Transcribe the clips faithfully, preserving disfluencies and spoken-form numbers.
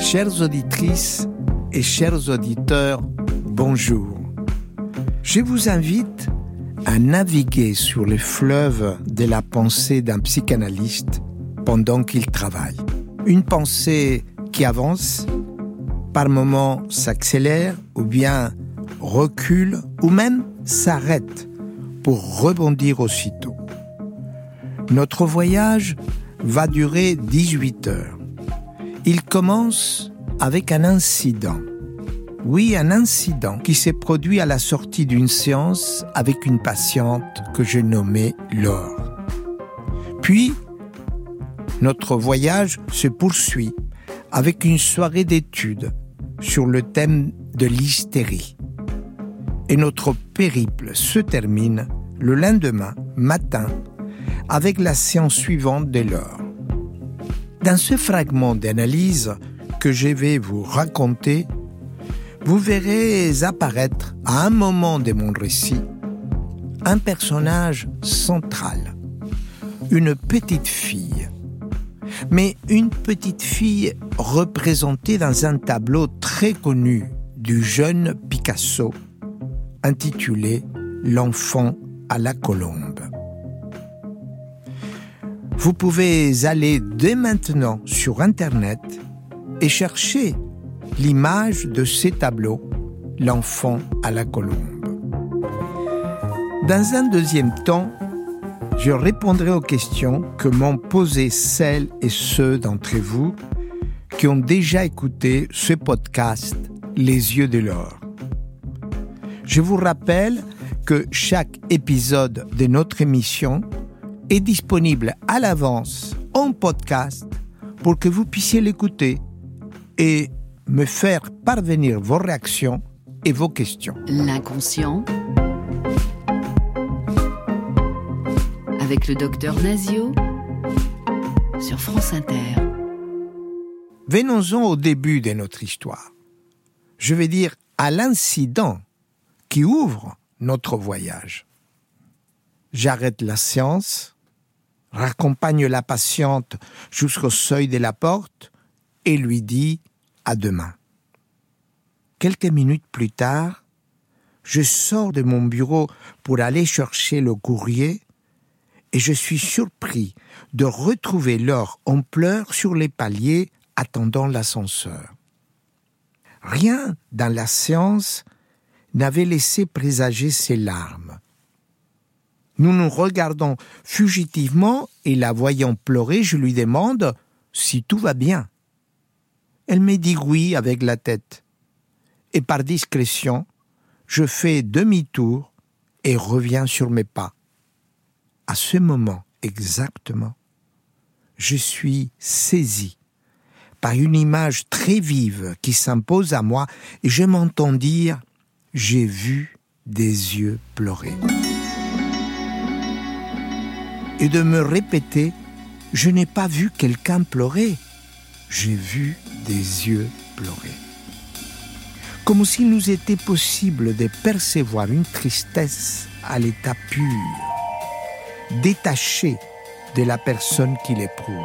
Chères auditrices et chers auditeurs, bonjour. Je vous invite à naviguer sur les fleuves de la pensée d'un psychanalyste pendant qu'il travaille. Une pensée qui avance, par moments s'accélère ou bien recule ou même s'arrête pour rebondir aussitôt. Notre voyage va durer dix-huit heures. Il commence avec un incident. Oui, un incident qui s'est produit à la sortie d'une séance avec une patiente que je nommais Laure. Puis, notre voyage se poursuit avec une soirée d'études sur le thème de l'hystérie. Et notre périple se termine le lendemain matin avec la séance suivante de Laure. Dans ce fragment d'analyse que je vais vous raconter, vous verrez apparaître à un moment de mon récit un personnage central, une petite fille. Mais une petite fille représentée dans un tableau très connu du jeune Picasso, intitulé « L'enfant à la colombe ». Vous pouvez aller dès maintenant sur Internet et chercher l'image de ces tableaux, l'enfant à la colombe. Dans un deuxième temps, je répondrai aux questions que m'ont posées celles et ceux d'entre vous qui ont déjà écouté ce podcast « Les yeux de l'or ». Je vous rappelle que chaque épisode de notre émission est disponible à l'avance en podcast pour que vous puissiez l'écouter et me faire parvenir vos réactions et vos questions. L'inconscient avec le docteur Nazio sur France Inter. Venons-en au début de notre histoire. Je vais dire à l'incident qui ouvre notre voyage. J'arrête la séance, raccompagne la patiente jusqu'au seuil de la porte et lui dis à demain. Quelques minutes plus tard, je sors de mon bureau pour aller chercher le courrier et je suis surpris de retrouver Laure en pleurs sur les paliers attendant l'ascenseur. Rien dans la séance n'avait laissé présager ses larmes. Nous nous regardons fugitivement et la voyant pleurer, je lui demande si tout va bien. Elle me dit oui avec la tête. Et par discrétion, je fais demi-tour et reviens sur mes pas. À ce moment exactement, je suis saisi par une image très vive qui s'impose à moi et je m'entends dire « J'ai vu des yeux pleurer ». Et de me répéter « Je n'ai pas vu quelqu'un pleurer, j'ai vu des yeux pleurer ». Comme s'il nous était possible de percevoir une tristesse à l'état pur, détachée de la personne qui l'éprouve.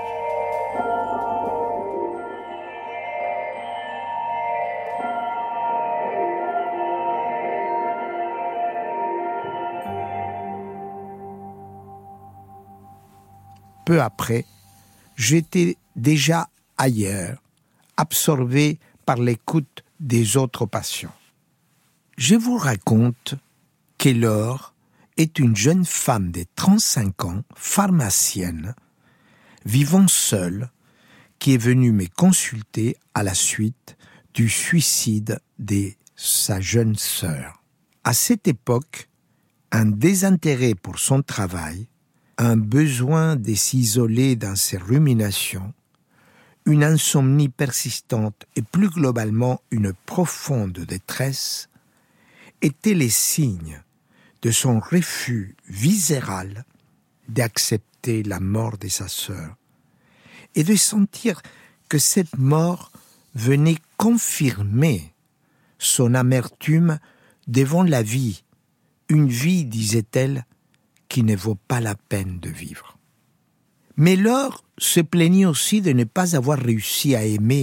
Peu après, j'étais déjà ailleurs, absorbé par l'écoute des autres patients. Je vous raconte que Laure est une jeune femme de trente-cinq ans, pharmacienne, vivant seule, qui est venue me consulter à la suite du suicide de sa jeune sœur. À cette époque, un désintérêt pour son travail, un besoin de s'isoler dans ses ruminations, une insomnie persistante et plus globalement une profonde détresse étaient les signes de son refus viscéral d'accepter la mort de sa sœur et de sentir que cette mort venait confirmer son amertume devant la vie, une vie, disait-elle, qui ne vaut pas la peine de vivre. Mais Laure se plaignait aussi de ne pas avoir réussi à aimer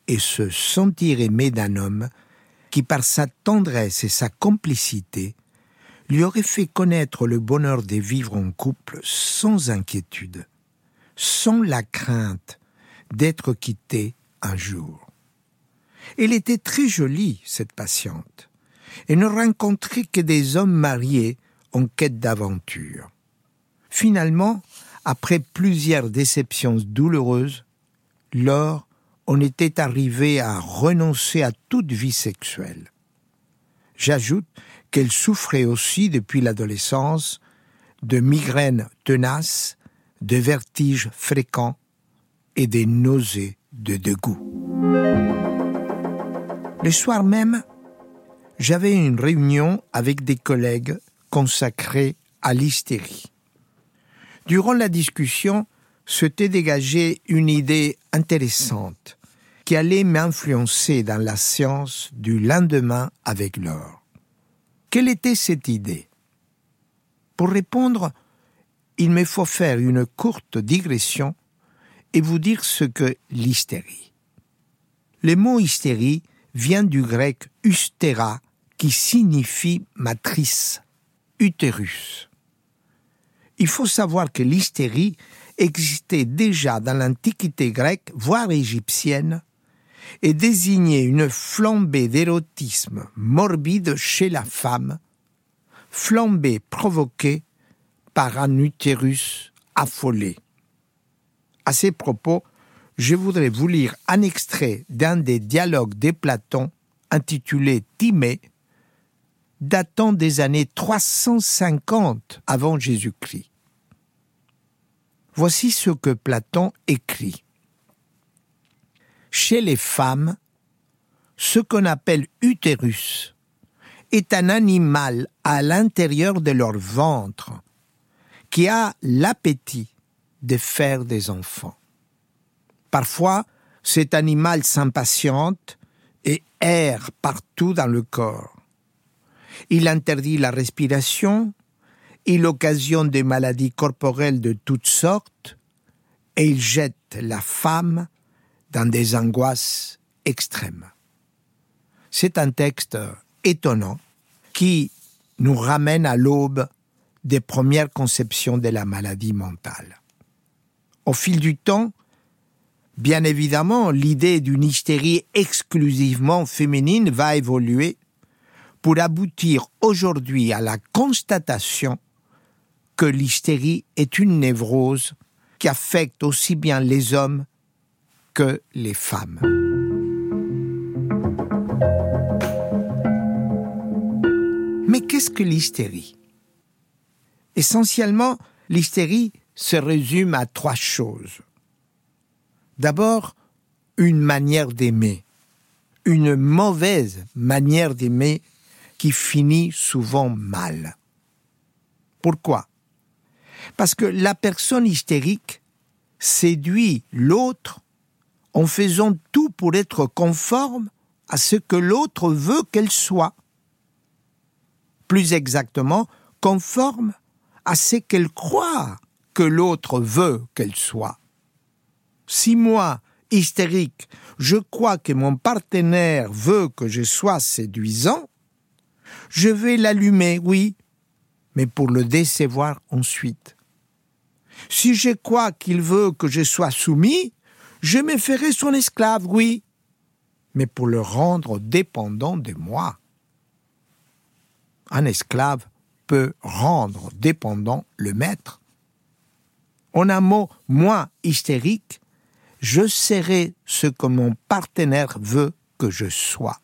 et se sentir aimé d'un homme qui, par sa tendresse et sa complicité, lui aurait fait connaître le bonheur de vivre en couple sans inquiétude, sans la crainte d'être quitté un jour. Elle était très jolie, cette patiente, et ne rencontrait que des hommes mariés en quête d'aventure. Finalement, après plusieurs déceptions douloureuses, Laure en était arrivée à renoncer à toute vie sexuelle. J'ajoute qu'elle souffrait aussi depuis l'adolescence de migraines tenaces, de vertiges fréquents et des nausées de dégoût. Le soir même, j'avais une réunion avec des collègues consacrés à l'hystérie. Durant la discussion, s'était dégagée une idée intéressante qui allait m'influencer dans la séance du lendemain avec Laure. Quelle était cette idée ? Pour répondre, il me faut faire une courte digression et vous dire ce qu'est l'hystérie. Le mot hystérie vient du grec ustera, qui signifie matrice, utérus. Il faut savoir que l'hystérie existait déjà dans l'Antiquité grecque, voire égyptienne, et désignait une flambée d'érotisme morbide chez la femme, flambée provoquée par un utérus affolé. À ces propos, je voudrais vous lire un extrait d'un des dialogues de Platon intitulé Timée, datant des années trois cent cinquante avant Jésus-Christ. Voici ce que Platon écrit. Chez les femmes, ce qu'on appelle utérus est un animal à l'intérieur de leur ventre qui a l'appétit de faire des enfants. Parfois, cet animal s'impatiente et erre partout dans le corps. Il interdit la respiration, il occasionne des maladies corporelles de toutes sortes et il jette la femme dans des angoisses extrêmes. C'est un texte étonnant qui nous ramène à l'aube des premières conceptions de la maladie mentale. Au fil du temps, bien évidemment, l'idée d'une hystérie exclusivement féminine va évoluer pour aboutir aujourd'hui à la constatation que l'hystérie est une névrose qui affecte aussi bien les hommes que les femmes. Mais qu'est-ce que l'hystérie ? Essentiellement, l'hystérie se résume à trois choses. D'abord, une manière d'aimer, une mauvaise manière d'aimer qui finit souvent mal. Pourquoi ? Parce que la personne hystérique séduit l'autre en faisant tout pour être conforme à ce que l'autre veut qu'elle soit. Plus exactement, conforme à ce qu'elle croit que l'autre veut qu'elle soit. Si moi, hystérique, je crois que mon partenaire veut que je sois séduisant, je vais l'allumer, oui, mais pour le décevoir ensuite. Si je crois qu'il veut que je sois soumis, je me ferai son esclave, oui, mais pour le rendre dépendant de moi. Un esclave peut rendre dépendant le maître. En un mot, moi, hystérique, je serai ce que mon partenaire veut que je sois.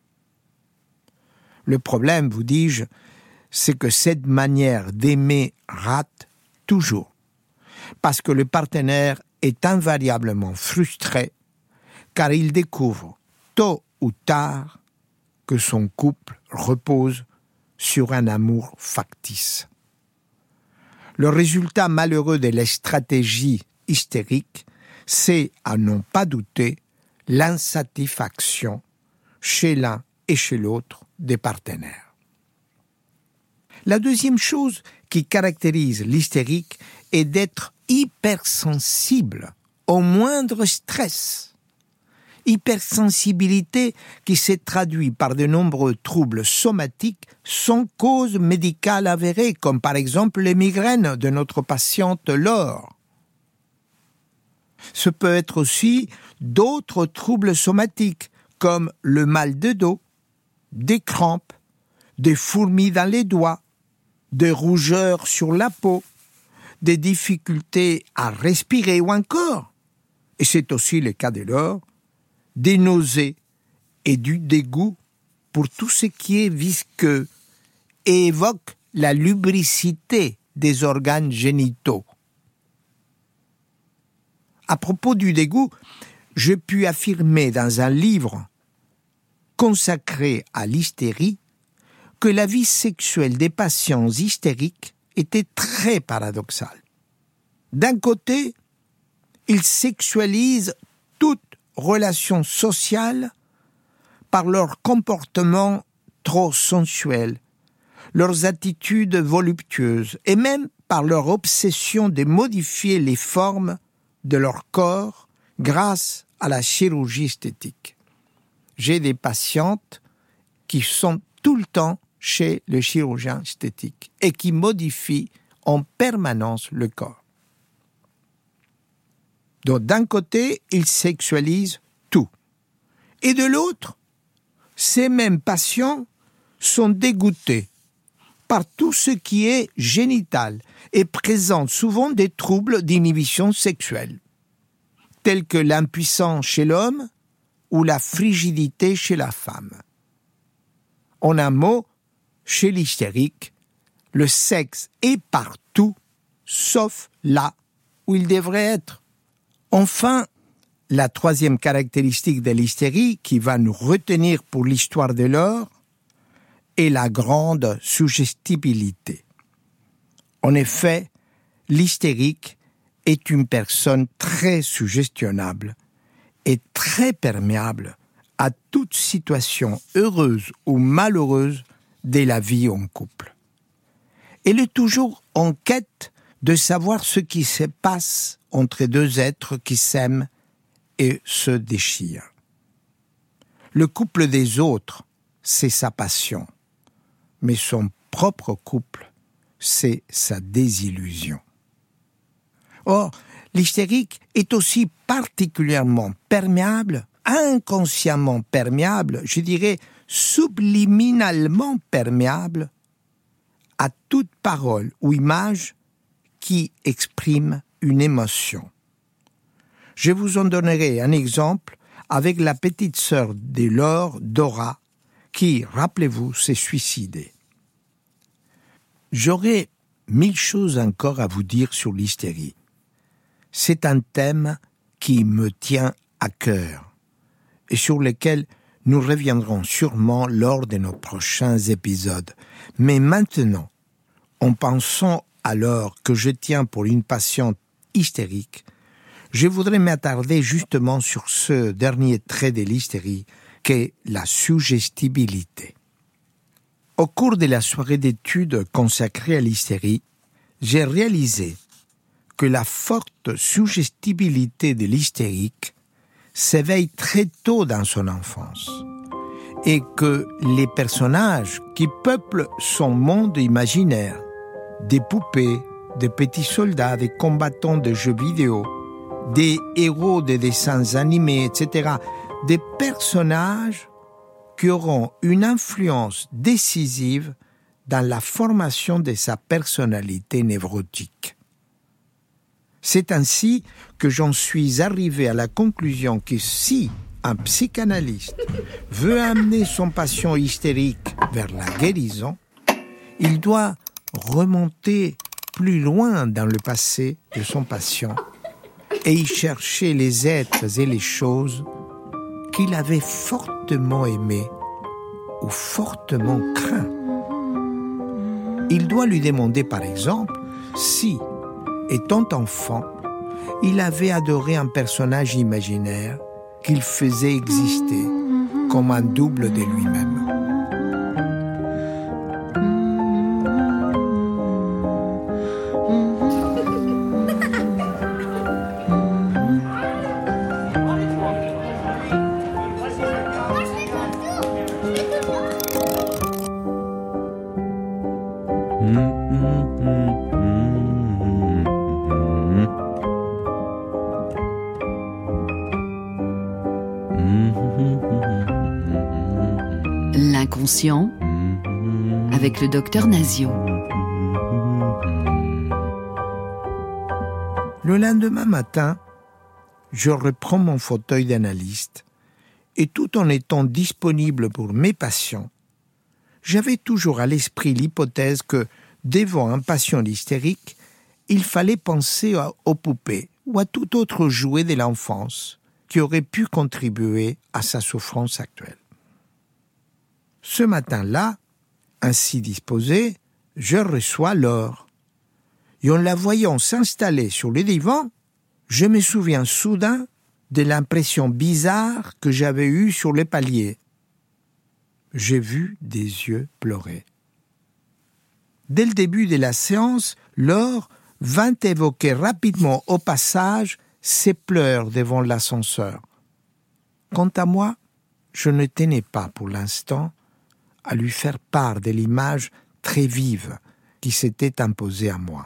Le problème, vous dis-je, c'est que cette manière d'aimer rate toujours, parce que le partenaire est invariablement frustré, car il découvre, tôt ou tard, que son couple repose sur un amour factice. Le résultat malheureux de la stratégie hystérique, c'est, à n'en pas douter, l'insatisfaction chez l'un et chez l'autre des partenaires. La deuxième chose qui caractérise l'hystérique est d'être hypersensible au moindre stress. hypersensibilité qui s'est traduite par de nombreux troubles somatiques sans cause médicale avérée, comme par exemple les migraines de notre patiente Laure. Ce peut être aussi d'autres troubles somatiques, comme le mal de dos, des crampes, des fourmis dans les doigts, des rougeurs sur la peau, des difficultés à respirer ou encore, et c'est aussi le cas de Laure, des nausées et du dégoût pour tout ce qui est visqueux et évoque la lubricité des organes génitaux. À propos du dégoût, je puis affirmer dans un livre consacré à l'hystérie que la vie sexuelle des patients hystériques était très paradoxale. D'un côté, ils sexualisent toute relation sociale par leur comportement trop sensuel, leurs attitudes voluptueuses et même par leur obsession de modifier les formes de leur corps grâce à la chirurgie esthétique. J'ai des patientes qui sont tout le temps chez le chirurgien esthétique et qui modifient en permanence le corps. Donc d'un côté, ils sexualisent tout. Et de l'autre, ces mêmes patients sont dégoûtés par tout ce qui est génital et présentent souvent des troubles d'inhibition sexuelle, tels que l'impuissance chez l'homme ou la frigidité chez la femme. En un mot, chez l'hystérique, le sexe est partout, sauf là où il devrait être. Enfin, la troisième caractéristique de l'hystérie qui va nous retenir pour l'histoire de Laure est la grande suggestibilité. En effet, l'hystérique est une personne très suggestionnable et très perméable à toute situation heureuse ou malheureuse de la vie en couple. Elle est toujours en quête de savoir ce qui se passe entre deux êtres qui s'aiment et se déchirent. Le couple des autres, c'est sa passion, mais son propre couple, c'est sa désillusion. Or, l'hystérique est aussi particulièrement perméable, inconsciemment perméable, je dirais subliminalement perméable à toute parole ou image qui exprime une émotion. Je vous en donnerai un exemple avec la petite sœur de Laure, Dora, qui, rappelez-vous, s'est suicidée. J'aurais mille choses encore à vous dire sur l'hystérie. C'est un thème qui me tient à cœur et sur lequel nous reviendrons sûrement lors de nos prochains épisodes. Mais maintenant, en pensant alors que je tiens pour une patiente hystérique, je voudrais m'attarder justement sur ce dernier trait de l'hystérie qu'est la suggestibilité. Au cours de la soirée d'études consacrée à l'hystérie, j'ai réalisé que la forte suggestibilité de l'hystérique s'éveille très tôt dans son enfance et que les personnages qui peuplent son monde imaginaire, des poupées, des petits soldats, des combattants de jeux vidéo, des héros de dessins animés, et cetera, des personnages qui auront une influence décisive dans la formation de sa personnalité névrotique. C'est ainsi que j'en suis arrivé à la conclusion que si un psychanalyste veut amener son patient hystérique vers la guérison, il doit remonter plus loin dans le passé de son patient et y chercher les êtres et les choses qu'il avait fortement aimés ou fortement craints. Il doit lui demander par exemple si, étant enfant, il avait adoré un personnage imaginaire qu'il faisait exister comme un double de lui-même. L'inconscient avec le docteur Nazio. Le lendemain matin, je reprends mon fauteuil d'analyste et tout en étant disponible pour mes patients, j'avais toujours à l'esprit l'hypothèse que, devant un patient hystérique, il fallait penser aux poupées ou à tout autre jouet de l'enfance qui aurait pu contribuer à sa souffrance actuelle. Ce matin-là, ainsi disposé, je reçois Laure. Et en la voyant s'installer sur le divan, je me souviens soudain de l'impression bizarre que j'avais eue sur le palier. J'ai vu des yeux pleurer. Dès le début de la séance, Laure vint évoquer rapidement au passage ses pleurs devant l'ascenseur. Quant à moi, je ne tenais pas pour l'instant à lui faire part de l'image très vive qui s'était imposée à moi.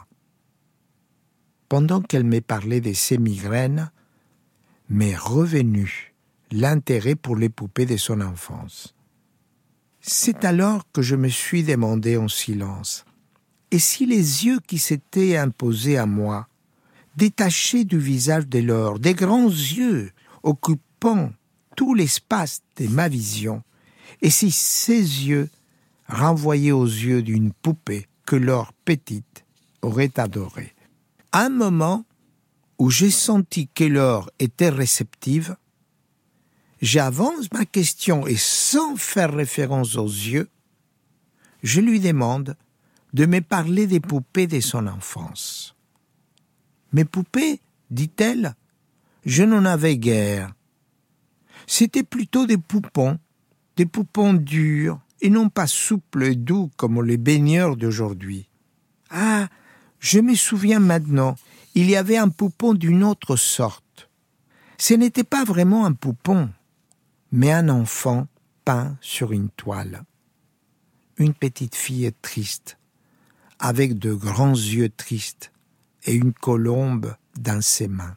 Pendant qu'elle me parlait de ses migraines, m'est revenu l'intérêt pour les poupées de son enfance. C'est alors que je me suis demandé en silence, et si les yeux qui s'étaient imposés à moi, détachés du visage de Laure, des grands yeux occupant tout l'espace de ma vision, et si ces yeux renvoyaient aux yeux d'une poupée que Laure petite aurait adorée. À un moment où j'ai senti que Laure était réceptive, j'avance ma question et sans faire référence aux yeux, je lui demande de me parler des poupées de son enfance. « Mes poupées, dit-elle, je n'en avais guère. C'était plutôt des poupons, des poupons durs et non pas souples et doux comme les baigneurs d'aujourd'hui. Ah, je me souviens maintenant, il y avait un poupon d'une autre sorte. Ce n'était pas vraiment un poupon, mais un enfant peint sur une toile. Une petite fille triste, avec de grands yeux tristes et une colombe dans ses mains.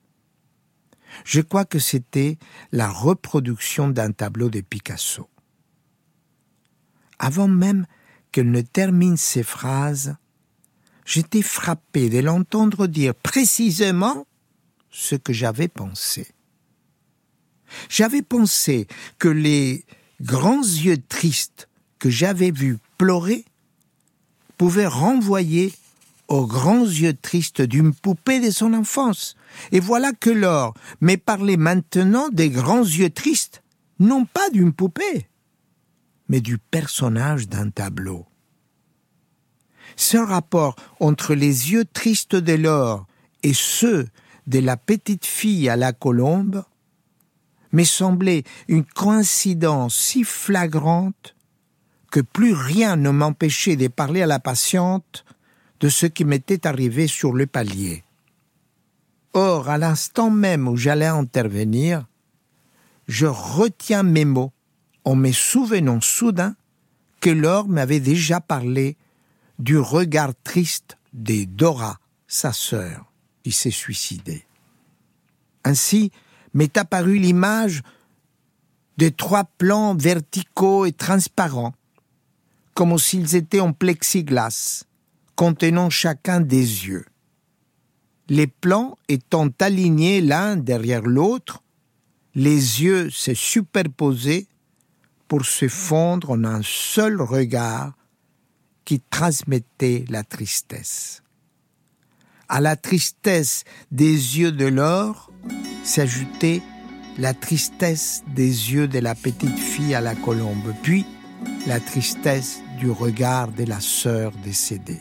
Je crois que c'était la reproduction d'un tableau de Picasso. Avant même qu'elle ne termine ses phrases, j'étais frappé de l'entendre dire précisément ce que j'avais pensé. J'avais pensé que les grands yeux tristes que j'avais vus pleurer pouvaient renvoyer aux grands yeux tristes d'une poupée de son enfance. Et voilà que Laure m'est parlé maintenant des grands yeux tristes, non pas d'une poupée, mais du personnage d'un tableau. Ce rapport entre les yeux tristes de Laure et ceux de la petite fille à la colombe m'est semblé une coïncidence si flagrante que plus rien ne m'empêchait de parler à la patiente de ce qui m'était arrivé sur le palier. Or, à l'instant même où j'allais intervenir, je retiens mes mots en me souvenant soudain que Laure m'avait déjà parlé du regard triste de Dora, sa sœur, qui s'est suicidée. Ainsi m'est apparue l'image de trois plans verticaux et transparents, comme s'ils étaient en plexiglas, contenant chacun des yeux. Les plans étant alignés l'un derrière l'autre, les yeux se superposaient pour se fondre en un seul regard qui transmettait la tristesse. À la tristesse des yeux de Laure s'ajoutait la tristesse des yeux de la petite fille à la colombe, puis la tristesse du regard de la sœur décédée.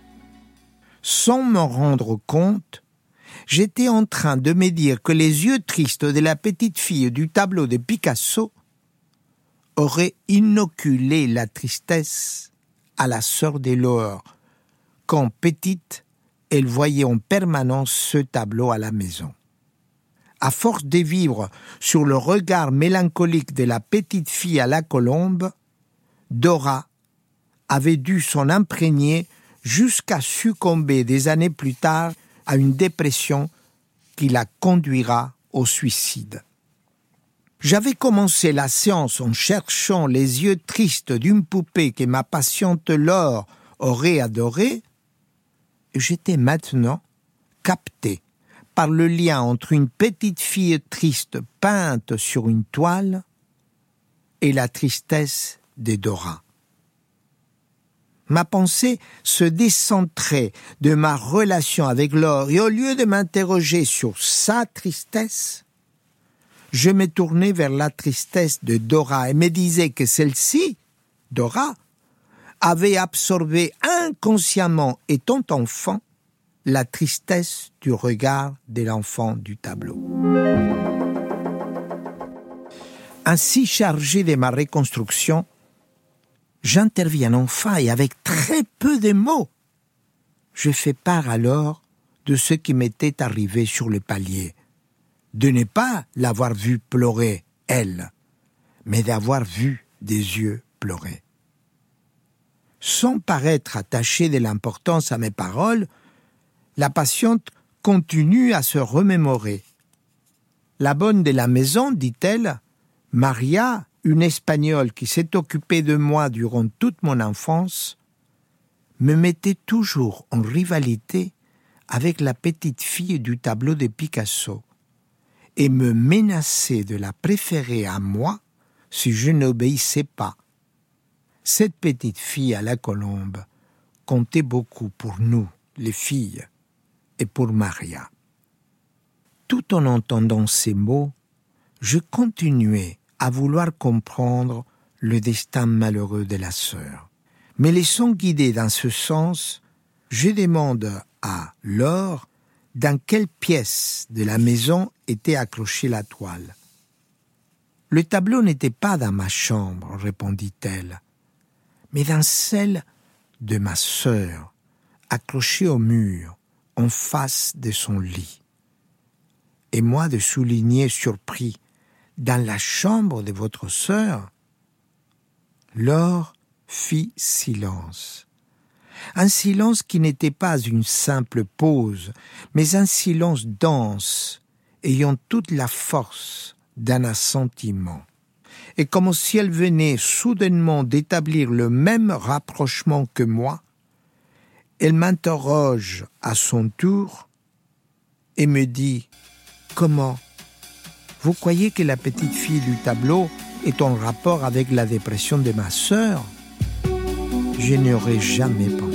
Sans m'en rendre compte, j'étais en train de me dire que les yeux tristes de la petite fille du tableau de Picasso auraient inoculé la tristesse à la sœur de Laure, quand petite, elle voyait en permanence ce tableau à la maison. À force de vivre sur le regard mélancolique de la petite fille à la colombe, Dora avait dû s'en imprégner jusqu'à succomber des années plus tard à une dépression qui la conduira au suicide. J'avais commencé la séance en cherchant les yeux tristes d'une poupée que ma patiente Laure aurait adorée, et j'étais maintenant capté par le lien entre une petite fille triste peinte sur une toile et la tristesse de Dora. Ma pensée se décentrait de ma relation avec Laure et au lieu de m'interroger sur sa tristesse, je me tournais vers la tristesse de Dora et me disais que celle-ci, Dora, avait absorbé inconsciemment, étant enfant, la tristesse du regard de l'enfant du tableau. Ainsi chargé de ma reconstruction, j'interviens enfin et avec très peu de mots. Je fais part alors de ce qui m'était arrivé sur le palier, de ne pas l'avoir vue pleurer, elle, mais d'avoir vu des yeux pleurer. Sans paraître attachée de l'importance à mes paroles, la patiente continue à se remémorer. La bonne de la maison, dit-elle, Maria, une Espagnole qui s'est occupée de moi durant toute mon enfance, me mettait toujours en rivalité avec la petite fille du tableau de Picasso et me menaçait de la préférer à moi si je n'obéissais pas. Cette petite fille à la colombe comptait beaucoup pour nous, les filles, et pour Maria. Tout en entendant ces mots, je continuais à vouloir comprendre le destin malheureux de la sœur. Me laissant guider dans ce sens, je demande à Laure dans quelle pièce de la maison était accrochée la toile. « Le tableau n'était pas dans ma chambre, répondit-elle, mais dans celle de ma sœur, accrochée au mur, en face de son lit. » Et moi de souligner surpris, « Dans la chambre de votre sœur ?» Laure fit silence. Un silence qui n'était pas une simple pause, mais un silence dense, ayant toute la force d'un assentiment. Et comme si elle venait soudainement d'établir le même rapprochement que moi, elle m'interroge à son tour et me dit « Comment ? Vous croyez que la petite fille du tableau est en rapport avec la dépression de ma sœur ? Je n'y aurais jamais pensé. »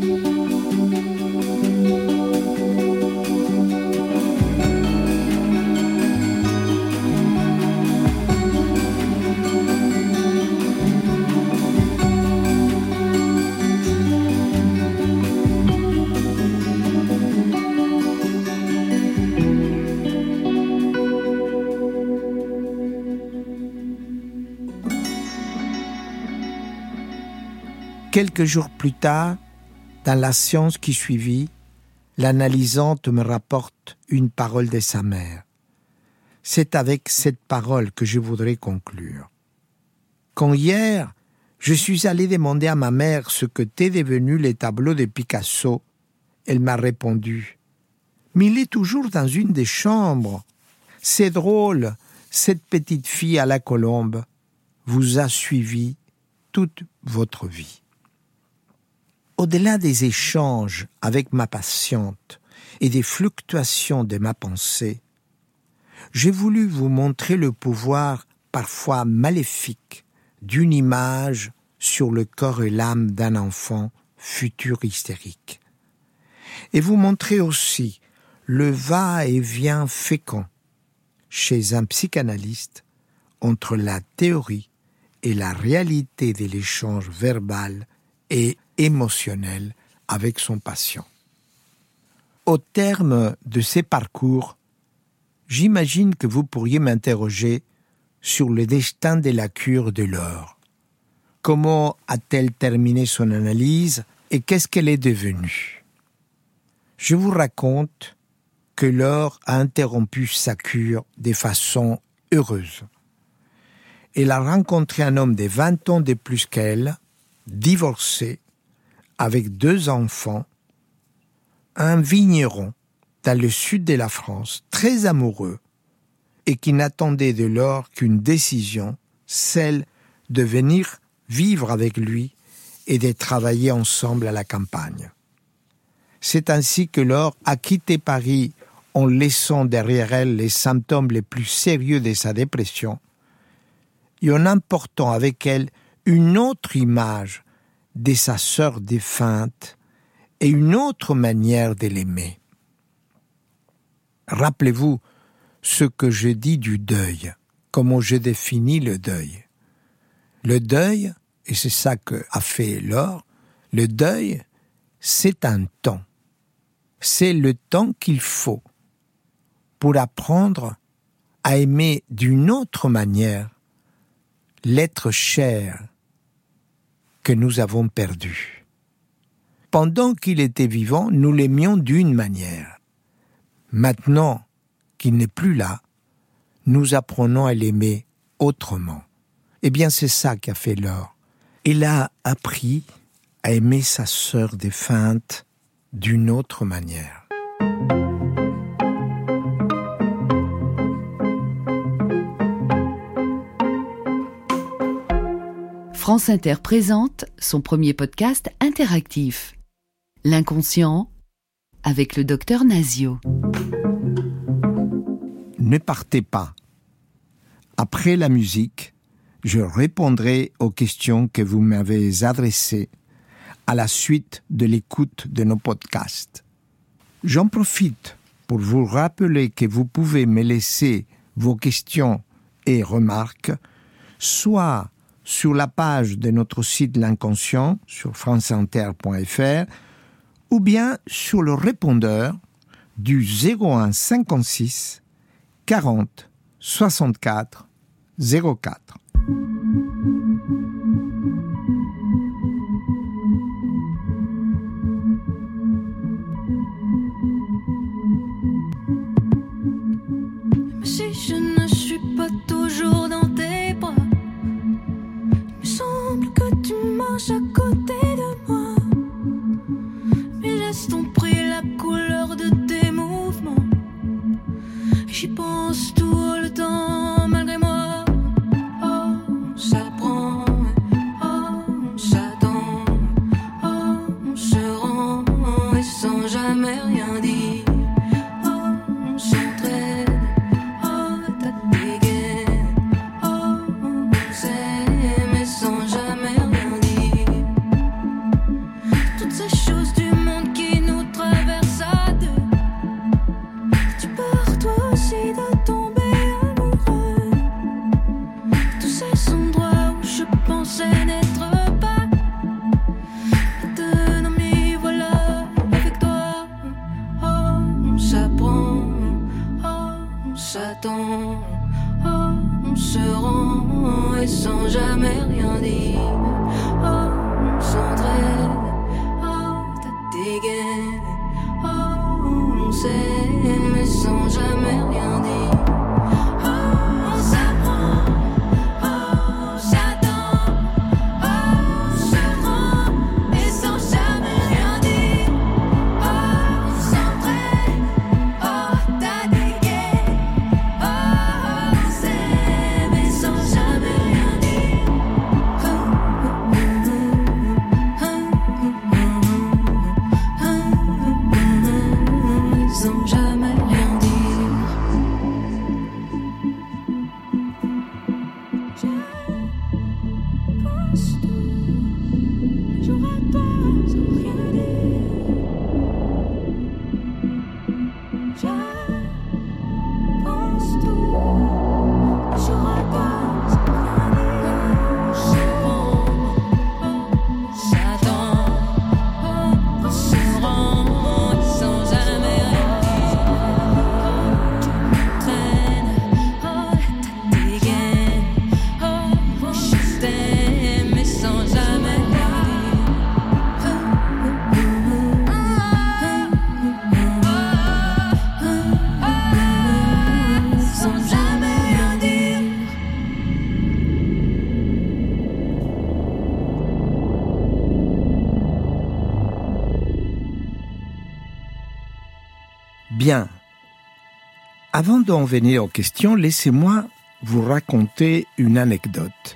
Quelques jours plus tard, dans la séance qui suivit, l'analysante me rapporte une parole de sa mère. C'est avec cette parole que je voudrais conclure. Quand hier, je suis allé demander à ma mère ce que t'est devenu les tableaux de Picasso, elle m'a répondu « Mais il est toujours dans une des chambres. C'est drôle, cette petite fille à la colombe vous a suivi toute votre vie. » Au-delà des échanges avec ma patiente et des fluctuations de ma pensée, j'ai voulu vous montrer le pouvoir parfois maléfique d'une image sur le corps et l'âme d'un enfant futur hystérique. Et vous montrer aussi le va-et-vient fécond chez un psychanalyste entre la théorie et la réalité de l'échange verbal et émotionnel avec son patient. Au terme de ces parcours, j'imagine que vous pourriez m'interroger sur le destin de la cure de Laure. Comment a-t-elle terminé son analyse et qu'est-ce qu'elle est devenue ? Je vous raconte que Laure a interrompu sa cure de façon heureuse. Elle a rencontré un homme de vingt ans de plus qu'elle, divorcé, avec deux enfants, un vigneron dans le sud de la France, très amoureux, et qui n'attendait de lors qu'une décision, celle de venir vivre avec lui et de travailler ensemble à la campagne. C'est ainsi que Laure a quitté Paris en laissant derrière elle les symptômes les plus sérieux de sa dépression et en emportant avec elle une autre image de sa sœur défunte et une autre manière de l'aimer. Rappelez-vous ce que je dis du deuil, comment je définis le deuil. Le deuil, et c'est ça qu'a fait Laure, le deuil, c'est un temps. C'est le temps qu'il faut pour apprendre à aimer d'une autre manière l'être cher que nous avons perdu. Pendant qu'il était vivant, nous l'aimions d'une manière. Maintenant qu'il n'est plus là, nous apprenons à l'aimer autrement. Eh bien, c'est ça qu'a fait Laure. Elle a appris à aimer sa sœur défunte d'une autre manière. France Inter présente son premier podcast interactif. L'inconscient avec le docteur Nazio. Ne partez pas. Après la musique, je répondrai aux questions que vous m'avez adressées à la suite de l'écoute de nos podcasts. J'en profite pour vous rappeler que vous pouvez me laisser vos questions et remarques soit sur la page de notre site L'Inconscient sur franceinter point f r ou bien sur le répondeur du zéro un cinquante-six quarante soixante-quatre zéro quatre. Si je ne suis pas toujours dans tes bras, il me semble que tu marches à côté de moi. Mes gestes ont pris la couleur de tes mouvements. J'y pense tout le temps malgré moi. Oh, ça prend, oh, ça tend, oh, on se rend et sans jamais rien dire. Oh, on s'entraide. Sans jamais rien dire, oh, on s'entraide, oh, t'as des gaines, oh, on s'aime, mais sans jamais rien dire, oh, on s'apprend, oh, on s'attend, oh, on se rend, et sans jamais rien dire, oh, on s'entraide, oh, t'as des gaines, oh, on s'aime, mais sans jamais sans jamais rien dire. Je pense tout, jour à toi sans rien dire. Je pense tout, jour à toi sans rien dire. Je prends, oh, j'attends, oh, on se rend sans jamais rien dire. Bien. Avant d'en venir aux questions, laissez-moi vous raconter une anecdote.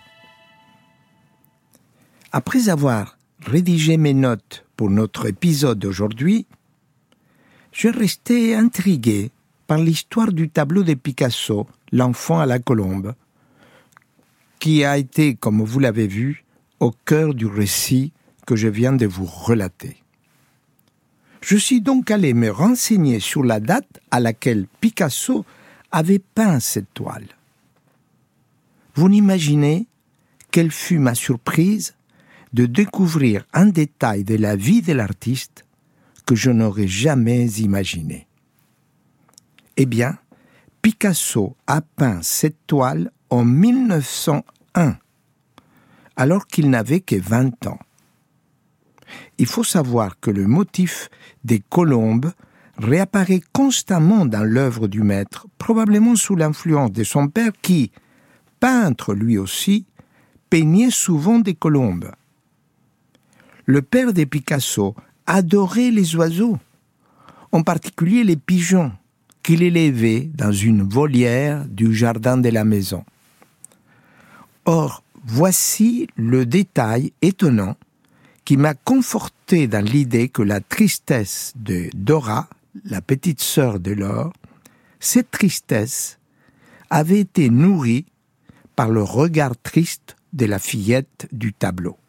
Après avoir rédigé mes notes pour notre épisode d'aujourd'hui, je restais intrigué par l'histoire du tableau de Picasso, L'enfant à la colombe, qui a été, comme vous l'avez vu, au cœur du récit que je viens de vous relater. Je suis donc allé me renseigner sur la date à laquelle Picasso avait peint cette toile. Vous n'imaginez quelle fut ma surprise de découvrir un détail de la vie de l'artiste que je n'aurais jamais imaginé. Eh bien, Picasso a peint cette toile en mille neuf cent un, alors qu'il n'avait que vingt ans. Il faut savoir que le motif des colombes réapparaît constamment dans l'œuvre du maître, probablement sous l'influence de son père qui, peintre lui aussi, peignait souvent des colombes. Le père de Picasso adorait les oiseaux, en particulier les pigeons, qu'il élevait dans une volière du jardin de la maison. Or, voici le détail étonnant qui m'a conforté dans l'idée que la tristesse de Dora, la petite sœur de Laure, cette tristesse avait été nourrie par le regard triste de la fillette du tableau.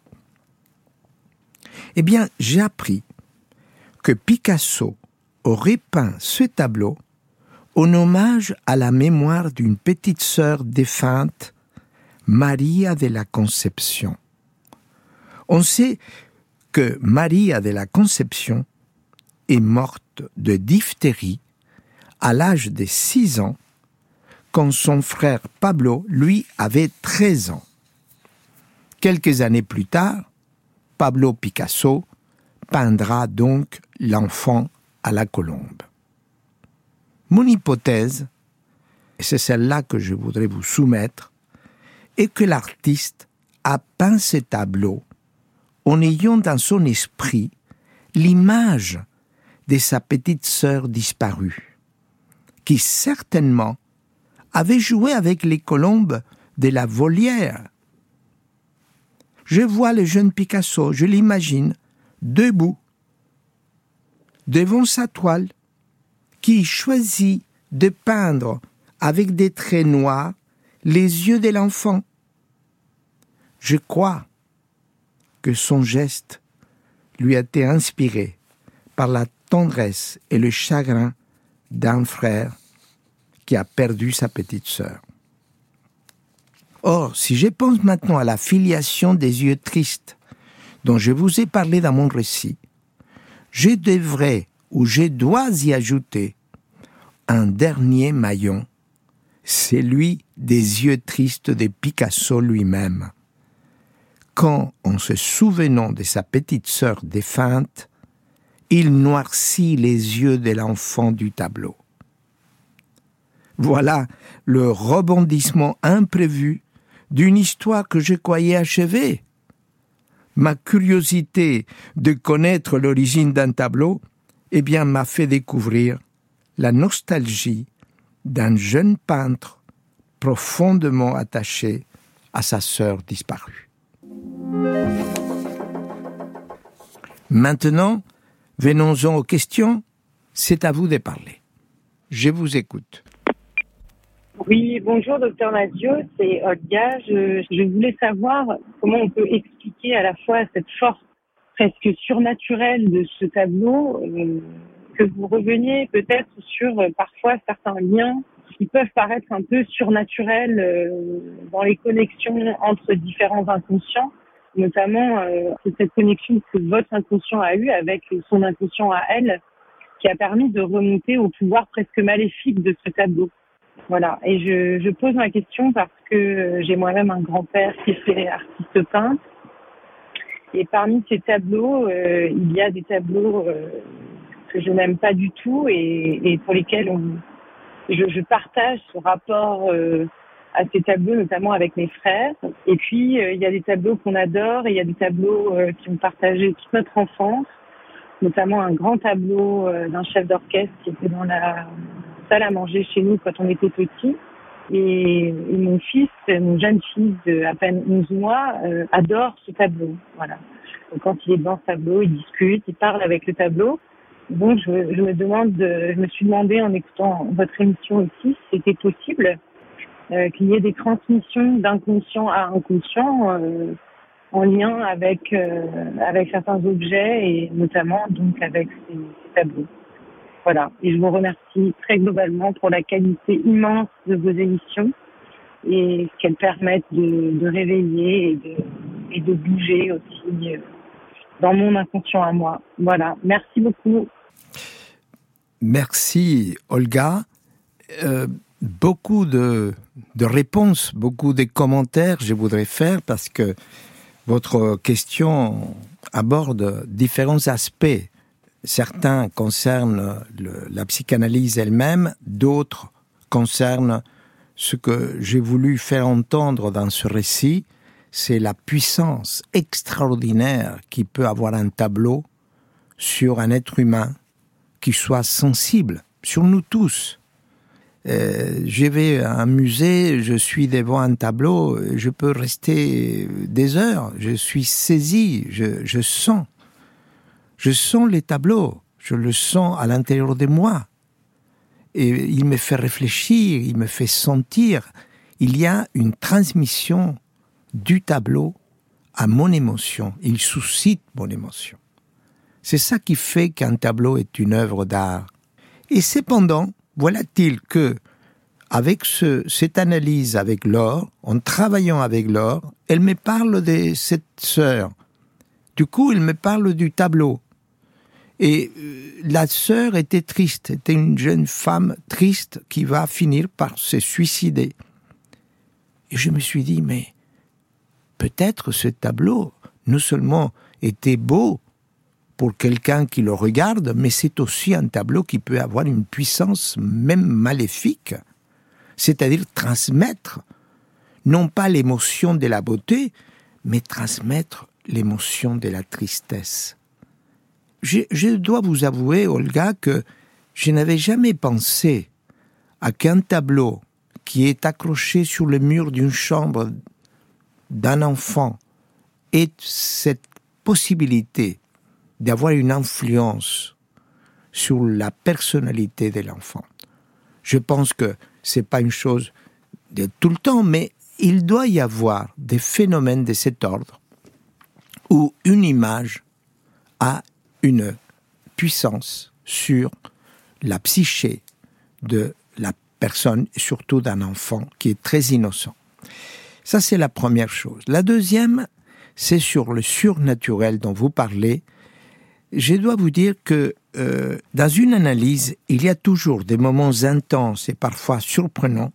Eh bien, j'ai appris que Picasso aurait peint ce tableau en hommage à la mémoire d'une petite sœur défunte, Maria de la Conception. On sait que Maria de la Conception est morte de diphtérie à l'âge de six ans, quand son frère Pablo, lui, avait treize ans. Quelques années plus tard, Pablo Picasso peindra donc l'enfant à la colombe. Mon hypothèse, et c'est celle-là que je voudrais vous soumettre, est que l'artiste a peint ce tableau en ayant dans son esprit l'image de sa petite sœur disparue, qui certainement avait joué avec les colombes de la volière. Je vois le jeune Picasso, je l'imagine, debout, devant sa toile, qui choisit de peindre avec des traits noirs les yeux de l'enfant. Je crois que son geste lui a été inspiré par la tendresse et le chagrin d'un frère qui a perdu sa petite sœur. Or, si je pense maintenant à la filiation des yeux tristes dont je vous ai parlé dans mon récit, je devrais ou je dois y ajouter un dernier maillon, celui des yeux tristes de Picasso lui-même. Quand, en se souvenant de sa petite sœur défunte, il noircit les yeux de l'enfant du tableau. Voilà le rebondissement imprévu d'une histoire que je croyais achevée. Ma curiosité de connaître l'origine d'un tableau, eh bien, m'a fait découvrir la nostalgie d'un jeune peintre profondément attaché à sa sœur disparue. Maintenant, venons-en aux questions. C'est à vous de parler. Je vous écoute. Oui, bonjour docteur Mathieu, c'est Olga. Je, je voulais savoir comment on peut expliquer à la fois cette force presque surnaturelle de ce tableau, euh, que vous reveniez peut-être sur euh, parfois certains liens qui peuvent paraître un peu surnaturels euh, dans les connexions entre différents inconscients, notamment euh, c'est cette connexion que votre inconscient a eue avec son inconscient à elle, qui a permis de remonter au pouvoir presque maléfique de ce tableau. Voilà, et je, je pose ma question parce que j'ai moi-même un grand-père qui était artiste peintre. Et parmi ces tableaux, euh, il y a des tableaux euh, que je n'aime pas du tout et, et pour lesquels on, je, je partage ce rapport euh, à ces tableaux, notamment avec mes frères. Et puis, euh, il y a des tableaux qu'on adore et il y a des tableaux euh, qui ont partagé toute notre enfance, notamment un grand tableau euh, d'un chef d'orchestre qui était dans la salle à manger chez nous quand on était petits. Et, et mon fils, mon jeune fils de à peine onze mois, euh, adore ce tableau. Voilà. Donc, quand il est devant ce tableau, il discute, il parle avec le tableau. Donc, je, je me demande, de, je me suis demandé en écoutant votre émission aussi, si c'était possible euh, qu'il y ait des transmissions d'inconscient à inconscient euh, en lien avec euh, avec certains objets et notamment donc avec ces, ces tableaux. Voilà. Et je vous remercie très globalement pour la qualité immense de vos émissions et ce qu'elles permettent de, de réveiller et de, et de bouger aussi euh, dans mon inconscient à moi. Voilà. Merci beaucoup. Merci, Olga. Euh, beaucoup de, de réponses, beaucoup de commentaires je voudrais faire parce que votre question aborde différents aspects. Certains concernent le, la psychanalyse elle-même, d'autres concernent ce que j'ai voulu faire entendre dans ce récit, c'est la puissance extraordinaire qui peut avoir un tableau sur un être humain qui soit sensible, sur nous tous. Euh, je vais à un musée, je suis devant un tableau, je peux rester des heures, je suis saisi, je, je sens. Je sens les tableaux, je le sens à l'intérieur de moi. Et il me fait réfléchir, il me fait sentir. Il y a une transmission du tableau à mon émotion. Il suscite mon émotion. C'est ça qui fait qu'un tableau est une œuvre d'art. Et cependant, voilà-t-il que, avec ce, cette analyse avec Laure, en travaillant avec Laure, elle me parle de cette sœur. Du coup, elle me parle du tableau. Et la sœur était triste, était une jeune femme triste qui va finir par se suicider. Et je me suis dit, mais peut-être ce tableau, non seulement était beau pour quelqu'un qui le regarde, mais c'est aussi un tableau qui peut avoir une puissance même maléfique, c'est-à-dire transmettre, non pas l'émotion de la beauté, mais transmettre l'émotion de la tristesse. Je, je dois vous avouer, Olga, que je n'avais jamais pensé à qu'un tableau qui est accroché sur le mur d'une chambre d'un enfant ait cette possibilité d'avoir une influence sur la personnalité de l'enfant. Je pense que c'est pas une chose de tout le temps, mais il doit y avoir des phénomènes de cet ordre où une image a une puissance sur la psyché de la personne, surtout d'un enfant qui est très innocent. Ça, c'est la première chose. La deuxième, c'est sur le surnaturel dont vous parlez. Je dois vous dire que euh, dans une analyse, il y a toujours des moments intenses et parfois surprenants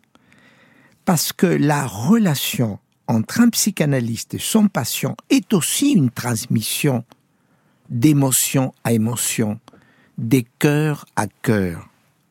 parce que la relation entre un psychanalyste et son patient est aussi une transmission d'émotion à émotion, de cœur à cœur.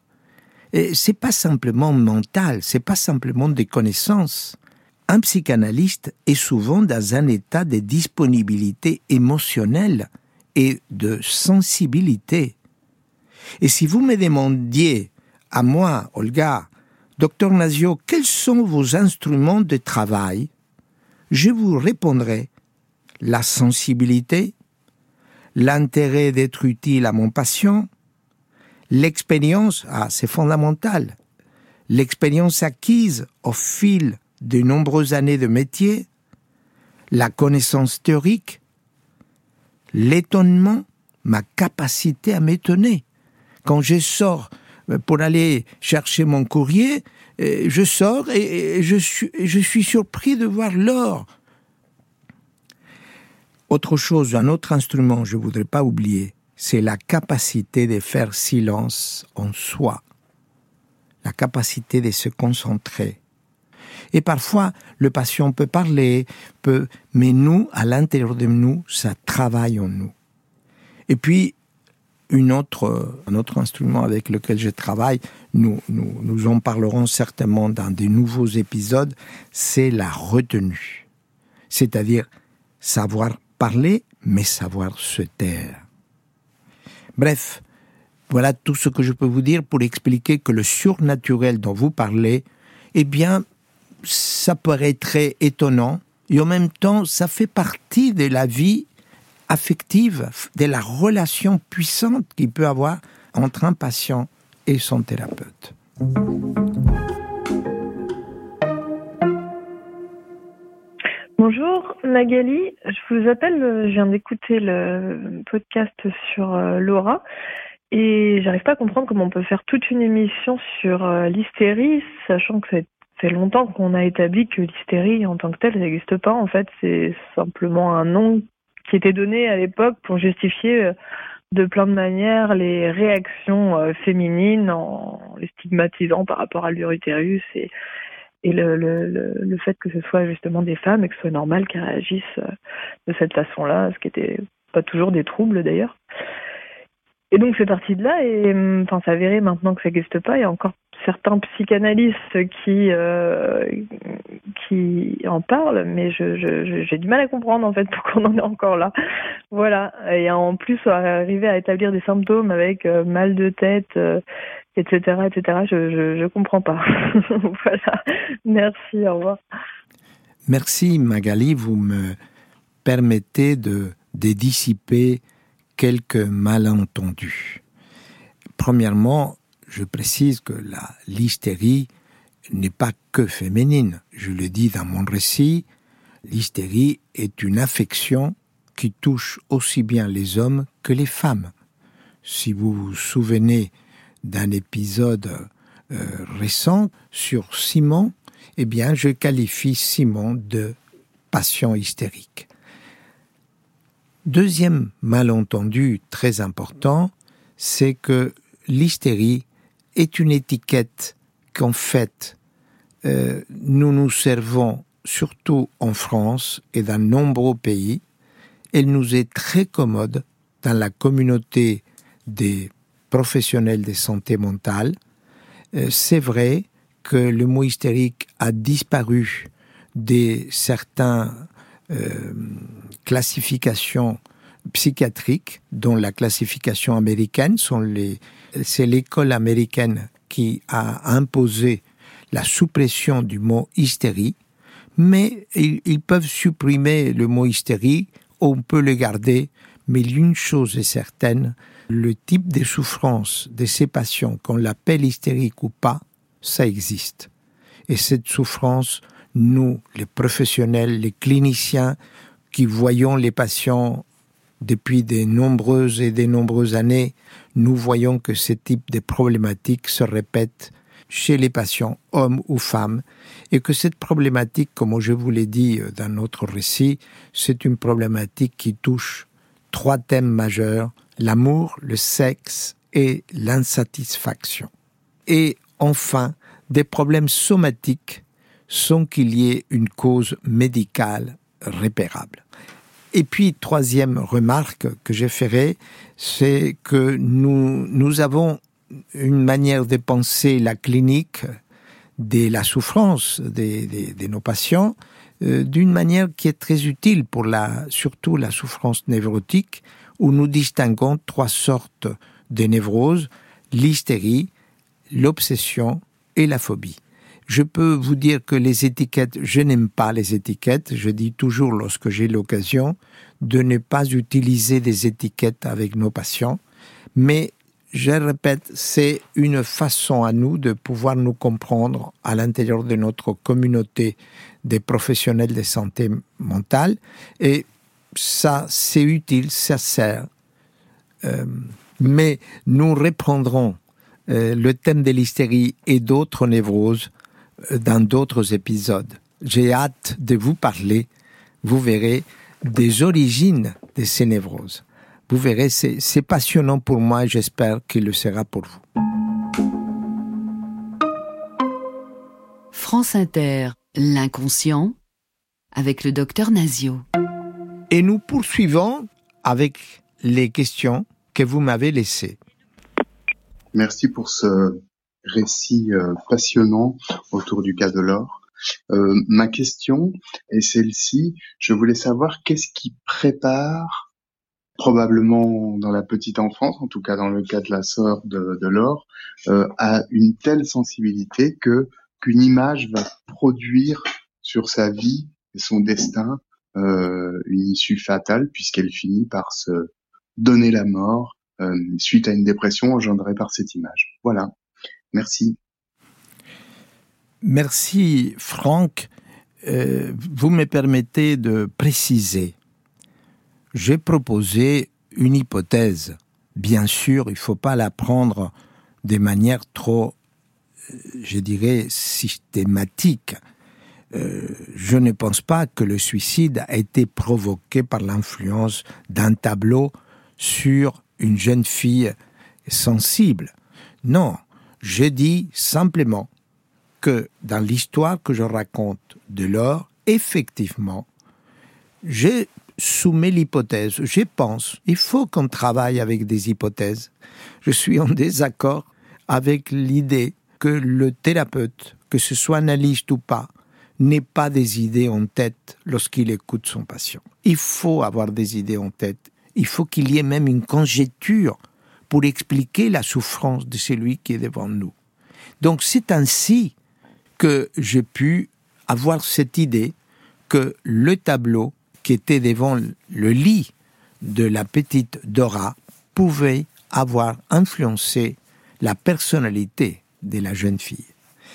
Et c'est pas simplement mental, c'est pas simplement des connaissances. Un psychanalyste est souvent dans un état de disponibilité émotionnelle et de sensibilité. Et si vous me demandiez à moi, Olga, docteur Nasio, quels sont vos instruments de travail, je vous répondrai la sensibilité, l'intérêt d'être utile à mon patient, l'expérience, ah, c'est fondamental, l'expérience acquise au fil de nombreuses années de métier, la connaissance théorique, l'étonnement, ma capacité à m'étonner. Quand je sors pour aller chercher mon courrier, je sors et je suis, je suis surpris de voir l'or. Autre chose, un autre instrument, je ne voudrais pas oublier, c'est la capacité de faire silence en soi, la capacité de se concentrer. Et parfois, le patient peut parler, peut, mais nous, à l'intérieur de nous, ça travaille en nous. Et puis, une autre, un autre instrument avec lequel je travaille, nous, nous, nous en parlerons certainement dans de nouveaux épisodes, c'est la retenue. C'est-à-dire savoir parler, mais savoir se taire. Bref, Voilà tout ce que je peux vous dire pour expliquer que le surnaturel dont vous parlez, eh bien, ça paraît très étonnant et en même temps, ça fait partie de la vie affective, de la relation puissante qu'il peut avoir entre un patient et son thérapeute. Bonjour Magali, je vous appelle, je viens d'écouter le podcast sur euh, Laura et j'arrive pas à comprendre comment on peut faire toute une émission sur euh, l'hystérie, sachant que ça fait longtemps qu'on a établi que l'hystérie en tant que telle, ça n'existe pas. En fait, c'est simplement un nom qui était donné à l'époque pour justifier euh, de plein de manières les réactions euh, féminines en les stigmatisant par rapport à l'utérus et Et le, le, le, le fait que ce soit justement des femmes et que ce soit normal qu'elles réagissent de cette façon-là, ce qui était pas toujours des troubles d'ailleurs. Et donc c'est parti de là et enfin ça avéré maintenant que ça n'existe pas. Il y a encore certains psychanalystes qui euh, qui en parlent, mais je, je, j'ai du mal à comprendre en fait pourquoi on en est encore là. Voilà. Et en plus arriver à établir des symptômes avec euh, mal de tête, euh, et cetera, et cetera. Je je, je comprends pas. Voilà. Merci. Au revoir. Merci Magali. Vous me permettez de, de dissiper quelques malentendus. Premièrement, je précise que la, l'hystérie n'est pas que féminine. Je le dis dans mon récit, l'hystérie est une affection qui touche aussi bien les hommes que les femmes. Si vous vous souvenez d'un épisode euh, récent sur Simon, eh bien, je qualifie Simon de patient hystérique. Deuxième malentendu très important, c'est que l'hystérie est une étiquette qu'en fait, euh, nous nous servons surtout en France et dans nombreux pays. Elle nous est très commode dans la communauté des professionnels de santé mentale. Euh, c'est vrai que le mot hystérique a disparu de certaines euh, classifications psychiatriques, dont la classification américaine, sont les, c'est l'école américaine qui a imposé la suppression du mot hystérie, mais ils, ils peuvent supprimer le mot hystérie, on peut le garder, mais une chose est certaine, le type de souffrance de ces patients, qu'on l'appelle hystérique ou pas, ça existe. Et cette souffrance, nous, les professionnels, les cliniciens, qui voyons les patients depuis de nombreuses et de nombreuses années, nous voyons que ce type de problématique se répète chez les patients, hommes ou femmes, et que cette problématique, comme je vous l'ai dit dans notre récit, c'est une problématique qui touche trois thèmes majeurs, l'amour, le sexe et l'insatisfaction. Et enfin, des problèmes somatiques sans qu'il y ait une cause médicale repérable. Et puis, troisième remarque que je ferai, c'est que nous, nous avons une manière de penser la clinique de la souffrance de, de, de nos patients euh, d'une manière qui est très utile pour la, surtout la souffrance névrotique, où nous distinguons trois sortes de névroses, l'hystérie, l'obsession et la phobie. Je peux vous dire que les étiquettes, je n'aime pas les étiquettes. Je dis toujours, lorsque j'ai l'occasion, de ne pas utiliser des étiquettes avec nos patients. Mais, je répète, c'est une façon à nous de pouvoir nous comprendre à l'intérieur de notre communauté des professionnels de santé mentale. Et ça, c'est utile, ça sert. Euh, mais nous reprendrons euh, le thème de l'hystérie et d'autres névroses dans d'autres épisodes. J'ai hâte de vous parler, vous verrez, des origines de ces névroses. Vous verrez, c'est, c'est passionnant pour moi et j'espère qu'il le sera pour vous. France Inter, l'inconscient, avec le docteur Nazio. Et nous poursuivons avec les questions que vous m'avez laissées. Merci pour ce récit euh, passionnant autour du cas de Laure. Euh, ma question est celle-ci. Je voulais savoir qu'est-ce qui prépare probablement dans la petite enfance, en tout cas dans le cas de la sœur de, de Laure, euh, a une telle sensibilité que qu'une image va produire sur sa vie et son destin euh, une issue fatale, puisqu'elle finit par se donner la mort euh, suite à une dépression engendrée par cette image. Voilà. Merci. Merci Franck. Euh, vous me permettez de préciser. J'ai proposé une hypothèse. Bien sûr, il ne faut pas la prendre de manière trop, je dirais, systématique. Euh, je ne pense pas que le suicide a été provoqué par l'influence d'un tableau sur une jeune fille sensible. Non, je dis simplement que dans l'histoire que je raconte de Laure, effectivement, je soumets l'hypothèse, je pense, il faut qu'on travaille avec des hypothèses. Je suis en désaccord avec l'idée que le thérapeute, que ce soit analyste ou pas, n'ait pas des idées en tête lorsqu'il écoute son patient. Il faut avoir des idées en tête. Il faut qu'il y ait même une conjecture pour expliquer la souffrance de celui qui est devant nous. Donc c'est ainsi que j'ai pu avoir cette idée que le tableau qui était devant le lit de la petite Dora pouvait avoir influencé la personnalité de la jeune fille.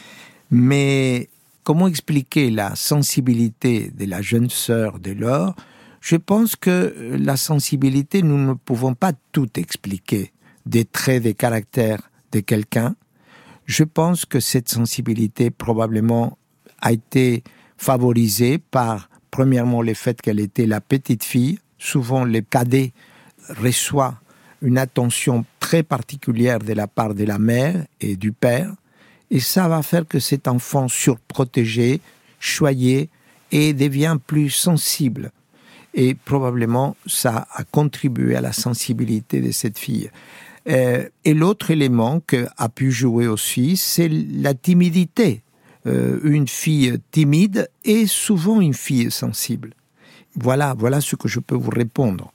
Mais comment expliquer la sensibilité de la jeune sœur de Laure ? Je pense que la sensibilité, nous ne pouvons pas tout expliquer des traits de caractère de quelqu'un. Je pense que cette sensibilité probablement a été favorisée par, premièrement, le fait qu'elle était la petite fille. Souvent, le cadet reçoit une attention très particulière de la part de la mère et du père. Et ça va faire que cet enfant surprotégé, choyé, et devient plus sensible. Et probablement, ça a contribué à la sensibilité de cette fille. Euh, et l'autre élément que a pu jouer aussi, c'est la timidité. Euh, une fille timide est souvent une fille sensible. Voilà, voilà ce que je peux vous répondre.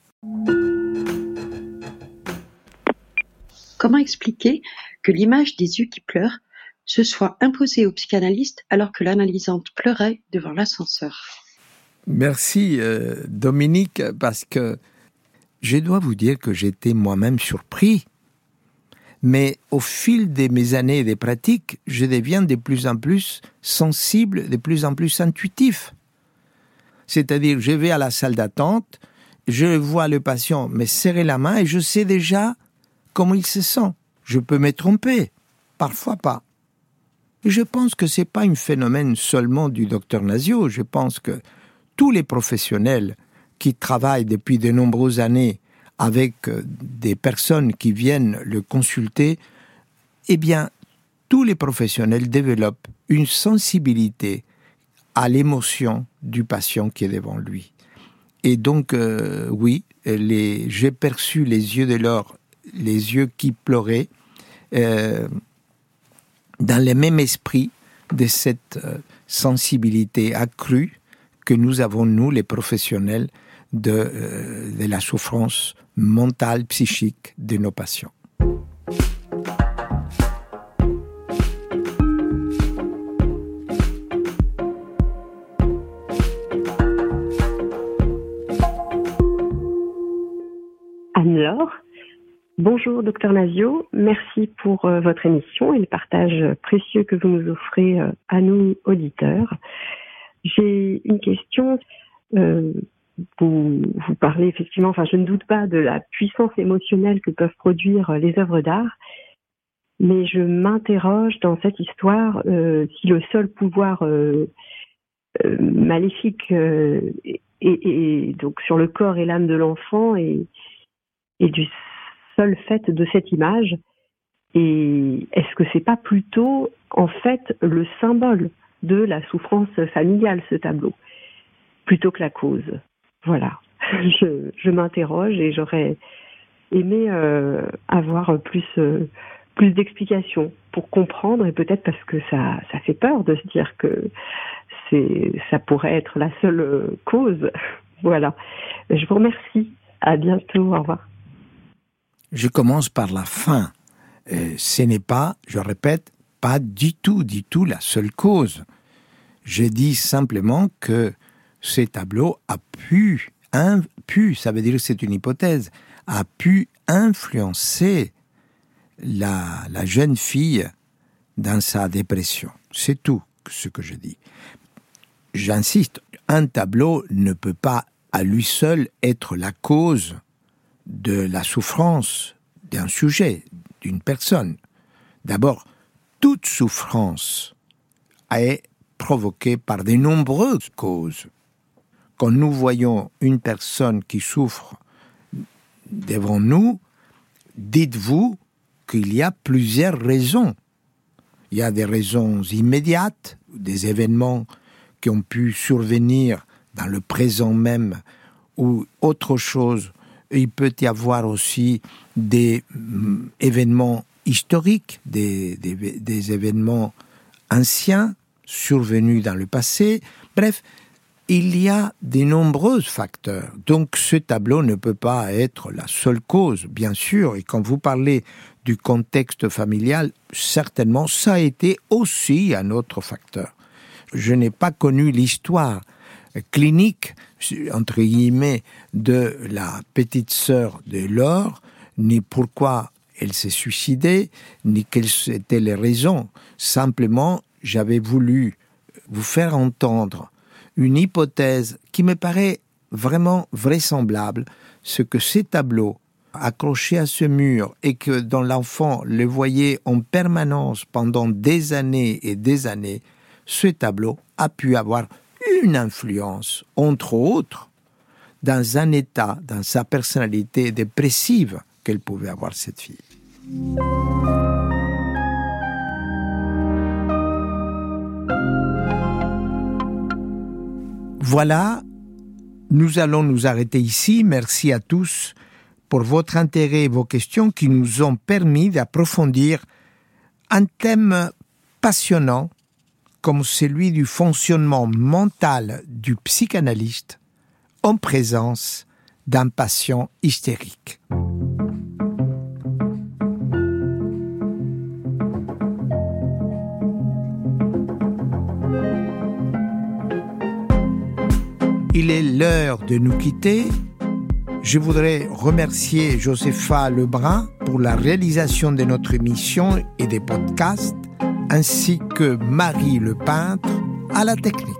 Comment expliquer que l'image des yeux qui pleurent se soit imposée au psychanalyste alors que l'analysante pleurait devant l'ascenseur ? Merci euh, Dominique, parce que je dois vous dire que j'étais moi-même surpris. Mais au fil de mes années de pratique, je deviens de plus en plus sensible, de plus en plus intuitif. C'est-à-dire, je vais à la salle d'attente, je vois le patient me serrer la main et je sais déjà comment il se sent. Je peux me tromper, parfois pas. Et je pense que ce n'est pas un phénomène seulement du docteur Nasio. Je pense que tous les professionnels qui travaillent depuis de nombreuses années avec des personnes qui viennent le consulter, eh bien, tous les professionnels développent une sensibilité à l'émotion du patient qui est devant lui. Et donc, euh, oui, les, j'ai perçu les yeux de Laure, les yeux qui pleuraient, euh, dans le même esprit de cette euh, sensibilité accrue que nous avons, nous, les professionnels, de, euh, de la souffrance mentale, psychique de nos patients. Anne-Laure. Bonjour docteur Nasio, merci pour euh, votre émission et le partage précieux que vous nous offrez euh, à nous auditeurs. J'ai une question. Euh, vous, vous parlez effectivement, enfin je ne doute pas de la puissance émotionnelle que peuvent produire les œuvres d'art, mais je m'interroge dans cette histoire euh, si le seul pouvoir euh, euh, maléfique euh, et, et donc sur le corps et l'âme de l'enfant est, est du seul fait de cette image, et est-ce que c'est pas plutôt en fait le symbole de la souffrance familiale, ce tableau, plutôt que la cause? Voilà, je, je m'interroge et j'aurais aimé euh, avoir plus euh, plus d'explications pour comprendre, et peut-être parce que ça ça fait peur de se dire que c'est ça pourrait être la seule cause. Voilà, je vous remercie À bientôt, au revoir. Je commence par la fin. Euh, ce n'est pas, je répète, pas du tout, du tout la seule cause. Je dis simplement que ce tableau a pu, un, pu, ça veut dire que c'est une hypothèse, a pu influencer la, la jeune fille dans sa dépression. C'est tout ce que je dis. J'insiste, un tableau ne peut pas à lui seul être la cause de la souffrance d'un sujet, d'une personne. D'abord, toute souffrance est provoquée par de nombreuses causes. Quand nous voyons une personne qui souffre devant nous, dites-vous qu'il y a plusieurs raisons. Il y a des raisons immédiates, des événements qui ont pu survenir dans le présent même, ou autre chose. Il peut y avoir aussi des mm, événements historiques, des, des, des événements anciens survenus dans le passé. Bref, il y a de nombreux facteurs. Donc ce tableau ne peut pas être la seule cause, bien sûr. Et quand vous parlez du contexte familial, certainement ça a été aussi un autre facteur. Je n'ai pas connu l'histoire clinique, entre guillemets, de la petite sœur de Laure, ni pourquoi elle s'est suicidée, ni quelles étaient les raisons. Simplement, j'avais voulu vous faire entendre une hypothèse qui me paraît vraiment vraisemblable, ce que ces tableaux accrochés à ce mur et que dont l'enfant le voyait en permanence pendant des années et des années, ce tableau a pu avoir une influence, entre autres, dans un état, dans sa personnalité dépressive qu'elle pouvait avoir, cette fille. Voilà, nous allons nous arrêter ici. Merci à tous pour votre intérêt et vos questions qui nous ont permis d'approfondir un thème passionnant comme celui du fonctionnement mental du psychanalyste en présence d'un patient hystérique. Il est l'heure de nous quitter. Je voudrais remercier Josepha Lebrun pour la réalisation de notre émission et des podcasts, ainsi que Marie Le Peintre à la technique.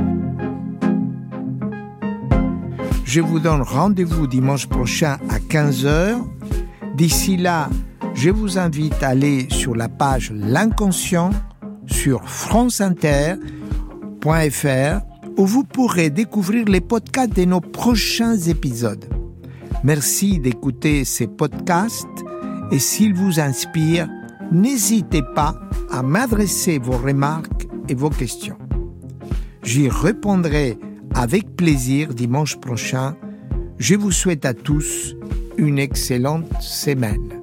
Je vous donne rendez-vous dimanche prochain à quinze heures. D'ici là, je vous invite à aller sur la page L'Inconscient sur france inter point f r où vous pourrez découvrir les podcasts de nos prochains épisodes. Merci d'écouter ces podcasts et s'ils vous inspirent, n'hésitez pas à m'adresser vos remarques et vos questions. J'y répondrai avec plaisir dimanche prochain. Je vous souhaite à tous une excellente semaine.